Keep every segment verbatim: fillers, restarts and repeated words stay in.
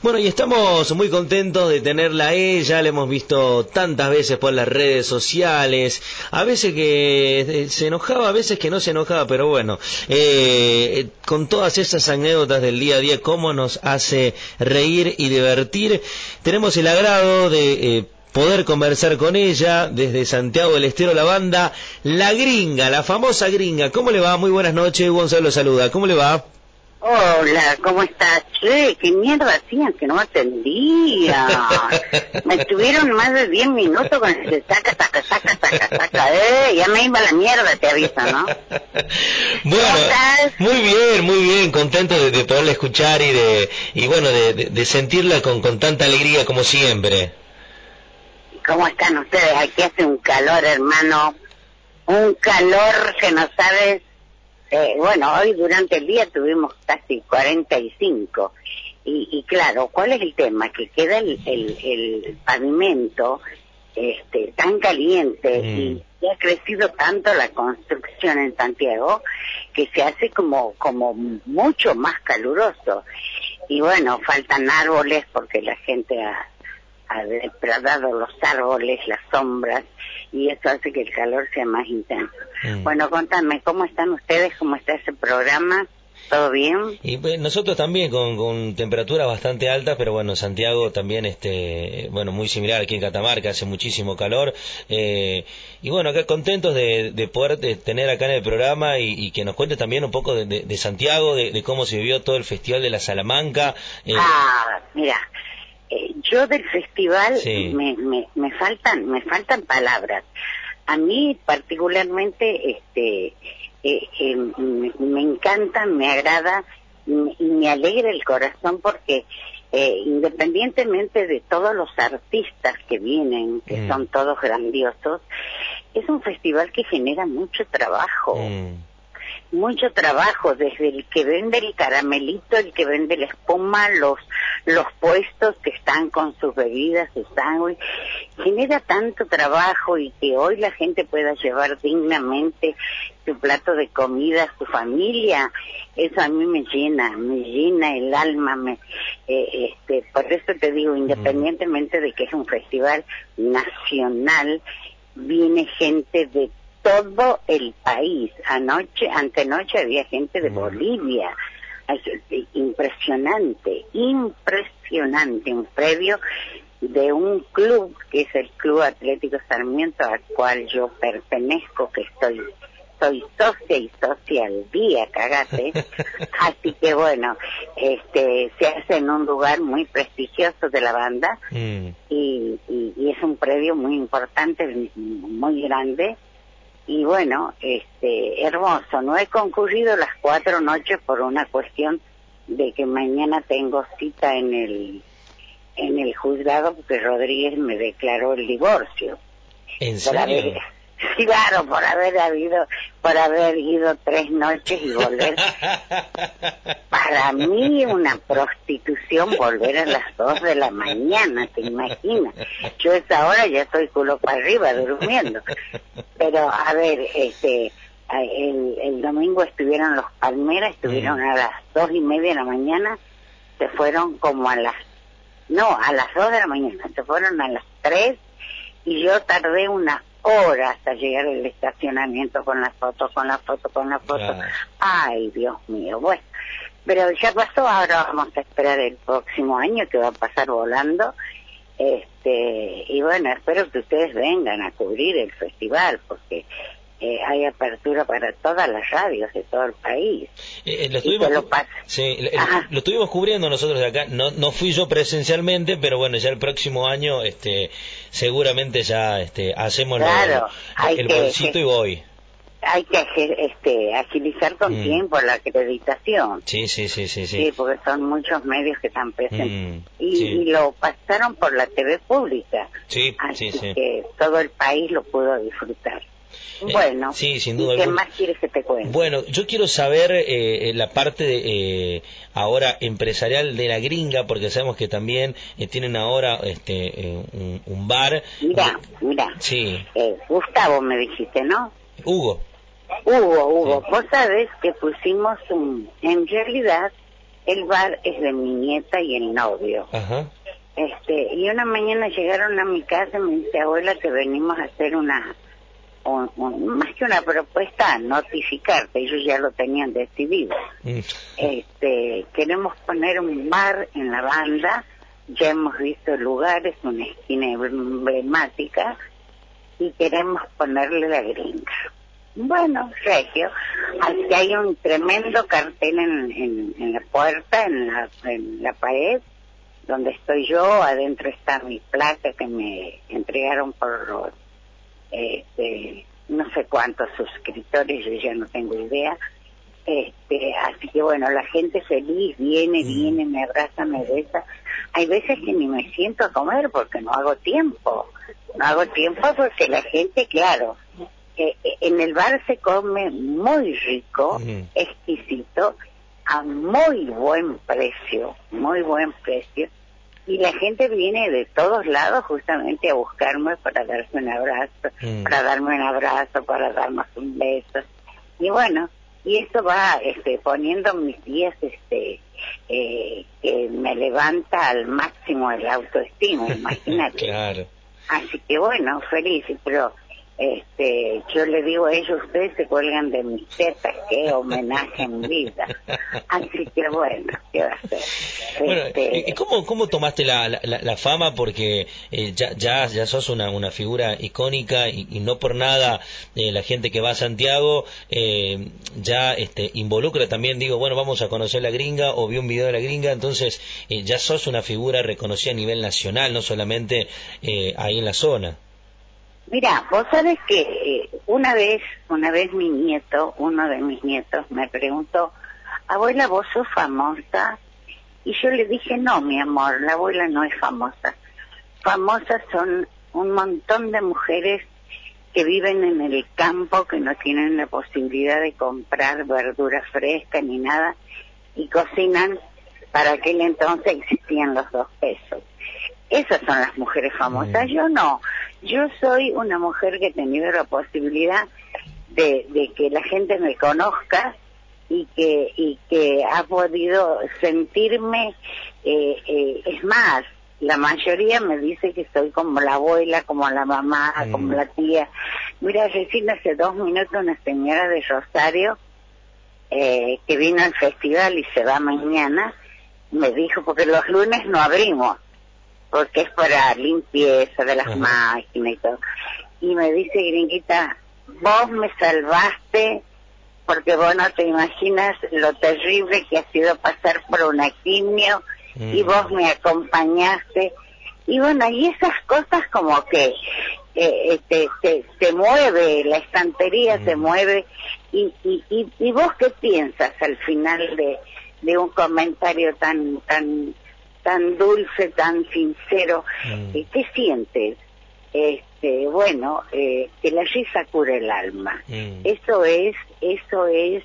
Bueno, y estamos muy contentos de tenerla a ella, la hemos visto tantas veces por las redes sociales, a veces que se enojaba, a veces que no se enojaba, pero bueno, eh, con todas esas anécdotas del día a día, cómo nos hace reír y divertir, tenemos el agrado de eh, poder conversar con ella desde Santiago del Estero, la banda La Gringa, la famosa Gringa. ¿Cómo le va? Muy buenas noches, Gonzalo lo saluda, ¿cómo le va? Hola, ¿cómo estás? Che, ¿qué mierda hacían que no atendía? Me estuvieron más de diez minutos con ese saca, saca, saca, saca, saca, eh, ya me iba a la mierda, te aviso, ¿no? Bueno, ¿cómo estás? Muy bien, muy bien, contento de, de poderla escuchar y de, y bueno, de, de, de sentirla con, con tanta alegría como siempre. ¿Cómo están ustedes? Aquí hace un calor, hermano, un calor que no sabes. Eh, bueno, hoy durante el día tuvimos casi cuarenta y cinco y, y claro, ¿cuál es el tema? Que queda el, el, el pavimento este, tan caliente mm. y, y ha crecido tanto la construcción en Santiago que se hace como, como mucho más caluroso y bueno, faltan árboles porque la gente ha, ha depredado los árboles, las sombras y eso hace que el calor sea más intenso. Mm. Bueno, contame, ¿cómo están ustedes? ¿Cómo está ese programa? ¿Todo bien? Y pues, nosotros también con, con temperaturas bastante altas, pero bueno, Santiago también, este, bueno, muy similar aquí en Catamarca, hace muchísimo calor. Eh, y bueno, acá contentos de, de poder de tener acá en el programa y, y que nos cuente también un poco de, de, de Santiago, de, de cómo se vivió todo el Festival de la Salamanca. Eh. Ah, mira. Eh, yo del festival sí. me, me, me faltan me faltan palabras. A mí particularmente este eh, eh, me, me encanta, me agrada y me, y me alegra el corazón porque eh, independientemente de todos los artistas que vienen, que mm. son todos grandiosos, es un festival que genera mucho trabajo. Mm. Mucho trabajo, desde el que vende el caramelito, el que vende la espuma, los los puestos que están con sus bebidas, su sándwich, genera tanto trabajo y que hoy la gente pueda llevar dignamente su plato de comida a su familia, eso a mí me llena, me llena el alma, me, eh, este, por eso te digo, independientemente de que es un festival nacional, viene gente de todo el país. Anoche, antenoche había gente de Bolivia. Impresionante, impresionante. Un previo de un club que es el Club Atlético Sarmiento, al cual yo pertenezco, que estoy soy socia y socia al día, cagate. Así que bueno, este se hace en un lugar muy prestigioso de la banda mm. y, y, y es un previo muy importante, muy grande. Y bueno, este, hermoso. No he concurrido las cuatro noches por una cuestión de que mañana tengo cita en el en el juzgado porque Rodríguez me declaró el divorcio. ¿En serio? Haber, sí, claro, por haber habido, por haber ido tres noches y volver. Para mí una prostitución volver a las dos de la mañana, ¿te imaginas? Yo a esa hora ya estoy culo para arriba durmiendo. Pero, a ver, este, el, el domingo estuvieron los Palmeras, estuvieron mm. a las dos y media de la mañana, se fueron como a las, no, a las dos de la mañana, se fueron a las tres, y yo tardé una hora hasta llegar al estacionamiento con las fotos, con las fotos, con las fotos. Claro. Ay, Dios mío, bueno, pero ya pasó, ahora vamos a esperar el próximo año que va a pasar volando. Este, y bueno, espero que ustedes vengan a cubrir el festival porque eh, hay apertura para todas las radios de todo el país. Eh, lo, estuvimos, lo, sí, lo, lo estuvimos cubriendo nosotros de acá, no no fui yo presencialmente, pero bueno, ya el próximo año este seguramente ya este hacemos claro, el, el bolsito y voy. Hay que este, agilizar con mm. tiempo la acreditación. Sí, sí, sí, sí, sí. Sí, porque son muchos medios que están presentes. Mm, y, sí. y lo pasaron por la T V pública. Sí, así sí, sí. que todo el país lo pudo disfrutar. Eh, bueno, sí, sin duda ¿y qué alguna. más quieres que te cuente? Bueno, yo quiero saber eh, la parte de, eh, ahora empresarial de La Gringa, porque sabemos que también eh, tienen ahora este eh, un, un bar. Mira, de... mira. Sí. Eh, Gustavo me dijiste, ¿no? Hugo. Hugo, Hugo, sí. Vos sabés que pusimos un, en realidad el bar es de mi nieta y el novio. Ajá. Este, y una mañana llegaron a mi casa y me dice, abuela, que venimos a hacer una, un, un, más que una propuesta, notificarte, ellos ya lo tenían decidido. Mm. Este, queremos poner un bar en la banda, ya hemos visto lugares, una esquina emblemática, y queremos ponerle La Gringa. Bueno, Regio, aquí hay un tremendo cartel en, en, en la puerta, en la, en la pared, donde estoy yo, adentro está mi placa que me entregaron por los, este, no sé cuántos suscriptores, yo ya no tengo idea. Este, así que bueno, la gente feliz viene, viene, me abraza, me besa. Hay veces que ni me siento a comer porque no hago tiempo. No hago tiempo porque la gente, claro, eh, en el bar se come muy rico, uh-huh. exquisito, a muy buen precio, muy buen precio, y la gente viene de todos lados justamente a buscarme para darme un abrazo, uh-huh. para darme un abrazo, para darnos un beso, y bueno, y esto va este, poniendo mis días este eh, que me levanta al máximo el autoestima, imagínate. Claro. Así que bueno, feliz, pero este, yo le digo a ellos, ustedes se cuelgan de mis tetas, qué homenaje en vida. Así que bueno, ¿qué va a hacer? Bueno, este... ¿y cómo, cómo tomaste la, la, la fama? Porque eh, ya, ya ya sos una, una figura icónica y, y no por nada eh, la gente que va a Santiago eh, ya este, involucra también, digo, bueno, vamos a conocer La Gringa o vi un video de La Gringa, entonces eh, ya sos una figura reconocida a nivel nacional, no solamente eh, ahí en la zona. Mira, vos sabés que eh, una vez, una vez mi nieto, uno de mis nietos me preguntó, abuela, ¿vos sos famosa? Y yo le dije, no, mi amor, la abuela no es famosa. Famosas son un montón de mujeres que viven en el campo, que no tienen la posibilidad de comprar verdura fresca ni nada, y cocinan, para aquel entonces existían los dos pesos. Esas son las mujeres famosas, yo no. Yo soy una mujer que he tenido la posibilidad de, de que la gente me conozca y que y que ha podido sentirme, eh, eh, es más, la mayoría me dice que soy como la abuela, como la mamá, mm. como la tía. Mira, recién hace dos minutos una señora de Rosario, eh, que vino al festival y se va mañana, me dijo, porque los lunes no abrimos, porque es para limpieza de las uh-huh. máquinas y todo. Y me dice, Gringuita, vos me salvaste porque vos no te imaginas lo terrible que ha sido pasar por una quimio mm. y vos me acompañaste. Y bueno, y esas cosas como que eh, te, te, te mueve, la estantería mm. te mueve. Y, y, y, y vos qué piensas al final de, de un comentario tan tan tan dulce, tan sincero? Mm. ¿Qué sientes? Este, bueno, eh, que la risa cura el alma. Mm. Eso es, eso es,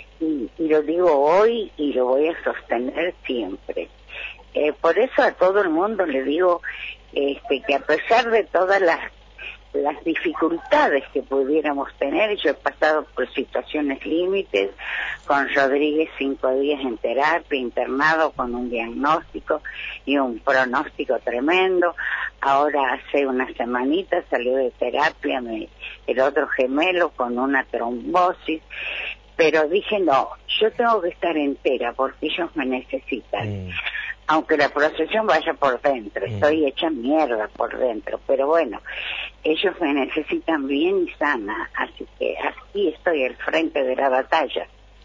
y, y lo digo hoy y lo voy a sostener siempre. Eh, por eso a todo el mundo le digo este, que a pesar de todas las las dificultades que pudiéramos tener, yo he pasado por situaciones límites, con Rodríguez cinco días en terapia, internado con un diagnóstico y un pronóstico tremendo, ahora hace una semanita salió de terapia me, el otro gemelo con una trombosis, pero dije no, yo tengo que estar entera porque ellos me necesitan. Mm. Aunque la procesión vaya por dentro, estoy hecha mierda por dentro, pero bueno, ellos me necesitan bien y sana, así que aquí estoy al frente de la batalla.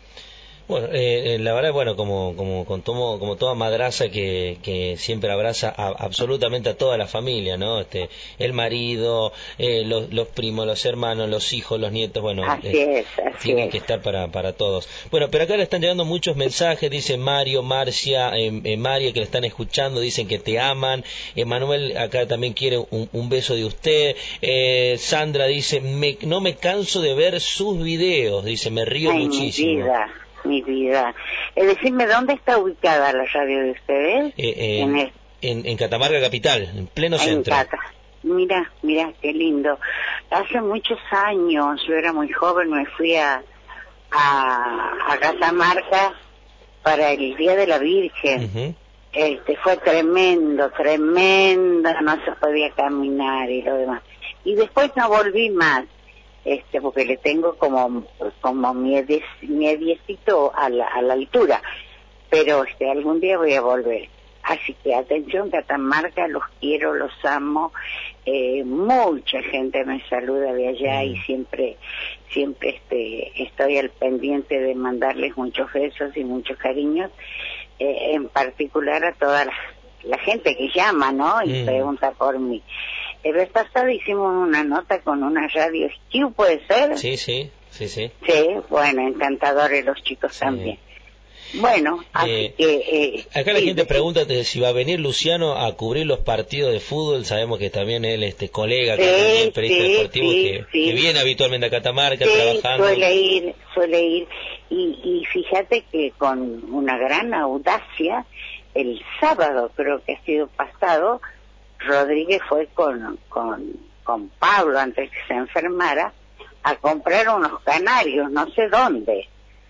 Bueno, eh, la verdad, bueno, como como con tomo, como toda madraza que, que siempre abraza a, absolutamente a toda la familia, ¿no? Este, el marido, eh, los, los primos, los hermanos, los hijos, los nietos, bueno, así eh, es, así tienen es. que estar para para todos. Bueno, pero acá le están llegando muchos mensajes, dice Mario, Marcia, eh, eh, María, que le están escuchando, dicen que te aman. Emanuel acá también quiere un, un beso de usted. Eh, Sandra dice, me, no me canso de ver sus videos, dice, me río Ay, muchísimo. Mi vida. Mi vida. Eh, decime, ¿dónde está ubicada la radio de ustedes? Eh, eh, en, el... en, en Catamarca Capital, en pleno en centro. Cata. Mira, mira, qué lindo. Hace muchos años, yo era muy joven, me fui a, a, a Catamarca para el Día de la Virgen. Uh-huh. Este, fue tremendo, tremendo, no se podía caminar y lo demás. Y después no volví más, este, porque le tengo como, como miedecito miedecito a la, a la altura, pero este, algún día voy a volver. Así que atención, Catamarca, los quiero, los amo, eh, mucha gente me saluda de allá y siempre, siempre este, estoy al pendiente de mandarles muchos besos y muchos cariños, eh, en particular a toda la, la gente que llama, ¿no? Y mm. pregunta por mí. El vez pasado hicimos una nota con una radio, ¿Q puede ser? Sí, sí, sí, sí. Sí, bueno, encantadores los chicos sí. también. Bueno, así eh, que... Eh, acá la sí, gente sí. pregunta si va a venir Luciano a cubrir los partidos de fútbol. Sabemos que también él, este colega, sí, que también periodista sí, deportivo, sí, que, sí. que viene habitualmente a Catamarca sí, trabajando. suele ir, suele ir. Y, y fíjate que con una gran audacia, el sábado, creo que ha sido pasado, Rodríguez fue con, con, con Pablo, antes que se enfermara, a comprar unos canarios, no sé dónde.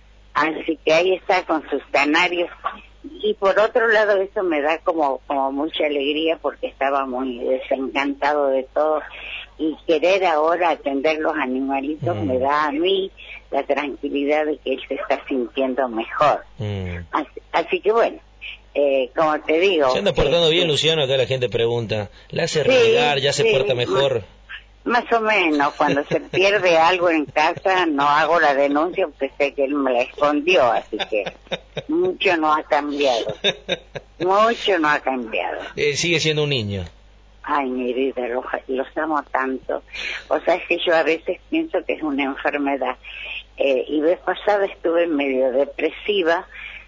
Así que ahí está con sus canarios. Y por otro lado, eso me da como, como mucha alegría porque estaba muy desencantado de todo. Y querer ahora atender los animalitos mm. me da a mí la tranquilidad de que él se está sintiendo mejor. Mm. Así, así que bueno, eh, como te digo... ¿Se anda portando eh, bien, sí. Luciano? Acá la gente pregunta. ¿Le hace sí, renegar? ¿Ya se sí, porta mejor? Más, más o menos. Cuando se pierde algo en casa, no hago la denuncia porque sé que él me la escondió, así que mucho no ha cambiado. Mucho no ha cambiado. Eh, sigue siendo un niño. Ay, mi vida, los, los amo tanto. O sea, es que yo a veces pienso que es una enfermedad. Eh, y vez pasada estuve medio depresiva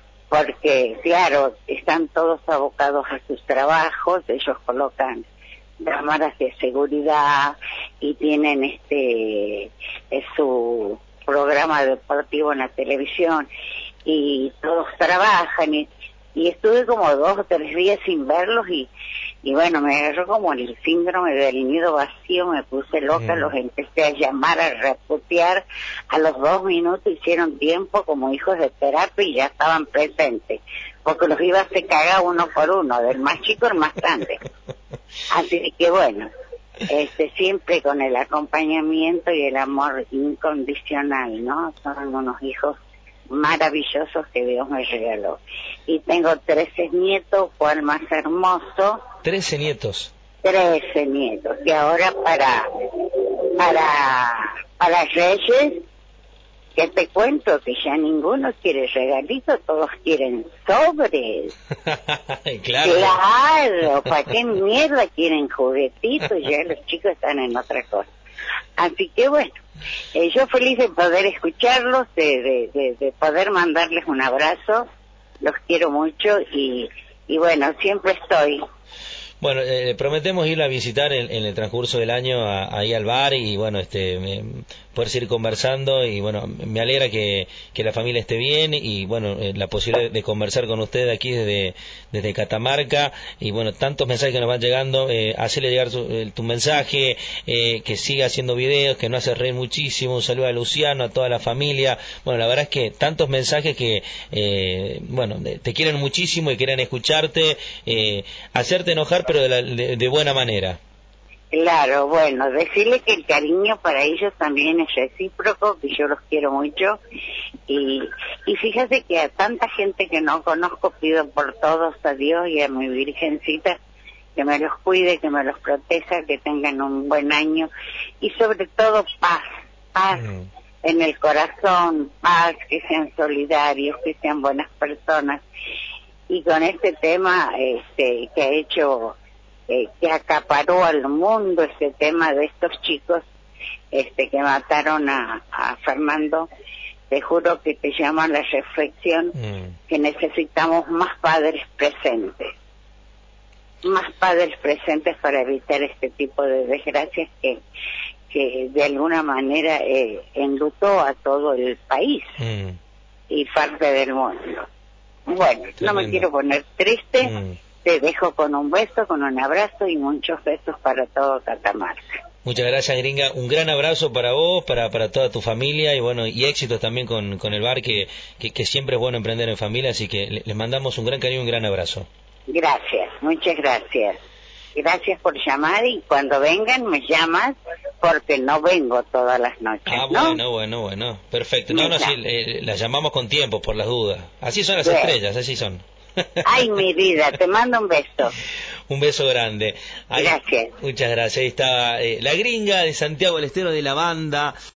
porque, claro, están todos abocados a sus trabajos, ellos colocan cámaras de seguridad y tienen este es su programa deportivo en la televisión y todos trabajan y, y estuve como dos o tres días sin verlos y y bueno, me agarró como el síndrome del nido vacío, me puse loca, mm. los empecé a llamar, a reputear, a los dos minutos hicieron tiempo como hijos de terapia y ya estaban presentes, porque los iba a hacer cagar uno por uno, del más chico al más grande. Así que bueno, este siempre con el acompañamiento y el amor incondicional, ¿no? Son unos hijos maravillosos que Dios me regaló. Y tengo trece nietos, cual más hermoso. Trece nietos. Trece nietos. Y ahora para, para, para Reyes, que te cuento que ya ninguno quiere regalitos, todos quieren sobres. Claro. Claro, ¿para qué mierda quieren juguetitos? Ya los chicos están en otra cosa. Así que bueno, eh, yo feliz de poder escucharlos, de, de, de, de poder mandarles un abrazo, los quiero mucho y, y bueno, siempre estoy. Bueno, eh, prometemos ir a visitar en, en el transcurso del año a, ahí al bar y bueno, este, me, poder seguir conversando y bueno, me alegra que, que la familia esté bien y bueno, eh, la posibilidad de conversar con ustedes aquí desde, desde Catamarca y bueno, tantos mensajes que nos van llegando, eh, hacerle llegar tu, eh, tu mensaje, eh, que siga haciendo videos, que nos hace reír muchísimo, un saludo a Luciano, a toda la familia, bueno, la verdad es que tantos mensajes que, eh, bueno, te quieren muchísimo y quieren escucharte, eh, hacerte enojar, pero de, la, de, de buena manera. Claro, bueno, decirle que el cariño para ellos también es recíproco, que yo los quiero mucho y, y fíjate que a tanta gente que no conozco pido por todos a Dios y a mi Virgencita que me los cuide, que me los proteja, que tengan un buen año y sobre todo paz, paz mm. en el corazón, paz, que sean solidarios, que sean buenas personas y con este tema este que ha hecho Eh, que acaparó al mundo este tema de estos chicos este que mataron a, a Fernando, te juro que te llama la reflexión mm. que necesitamos más padres presentes, más padres presentes para evitar este tipo de desgracias que, que de alguna manera eh, enlutó a todo el país mm. y parte del mundo. Bueno, Tremendo. No me quiero poner triste. Mm. Te dejo con un beso, con un abrazo y muchos besos para todo Catamarca. Muchas gracias, gringa. Un gran abrazo para vos, para para toda tu familia y bueno, y éxitos también con, con el bar, que, que, que siempre es bueno emprender en familia, así que les mandamos un gran cariño y un gran abrazo. Gracias, muchas gracias. Gracias por llamar y cuando vengan me llamas porque no vengo todas las noches, Ah, ¿no? bueno, bueno, bueno, perfecto. No, no, sí, eh, las llamamos con tiempo por las dudas. Así son las Bien. estrellas, así son. Ay, mi vida, te mando un beso. Un beso grande. Ahí, gracias. Muchas gracias. Ahí está eh, la gringa de Santiago del Estero, de la banda.